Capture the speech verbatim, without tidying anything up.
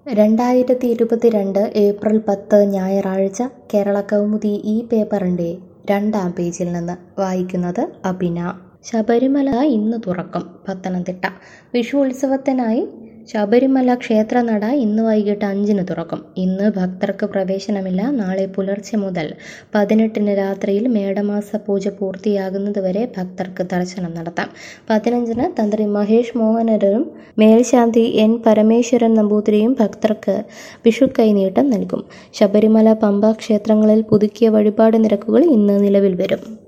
രണ്ടായിരത്തി ഇരുപത്തിരണ്ട് ഏപ്രിൽ പത്ത് ഞായറാഴ്ച കേരള കൗമുദി ഈ പേപ്പറിൻ്റെ രണ്ടാം പേജിൽ നിന്ന് വായിക്കുന്നത് അബിന. ശബരിമല ഇന്ന് തുറക്കും. പത്തനംതിട്ട. വിഷു ഉത്സവത്തിനായി ശബരിമല ക്ഷേത്രനട ഇന്ന് വൈകിട്ട് അഞ്ചിന് തുറക്കും. ഇന്ന് ഭക്തർക്ക് പ്രവേശനമില്ല. നാളെ പുലർച്ചെ മുതൽ പതിനെട്ടിന് രാത്രിയിൽ മേടമാസ പൂജ പൂർത്തിയാകുന്നതുവരെ ഭക്തർക്ക് ദർശനം നടത്താം. പതിനഞ്ചിന് തന്ത്രി മഹേഷ് മോഹനരും മേൽശാന്തി എൻ പരമേശ്വരൻ നമ്പൂതിരിയും ഭക്തർക്ക് വിഷുക്കൈനീട്ടം നൽകും. ശബരിമല, പമ്പ ക്ഷേത്രങ്ങളിൽ പുതുക്കിയ വഴിപാട് നിരക്കുകൾ ഇന്ന് നിലവിൽ വരും.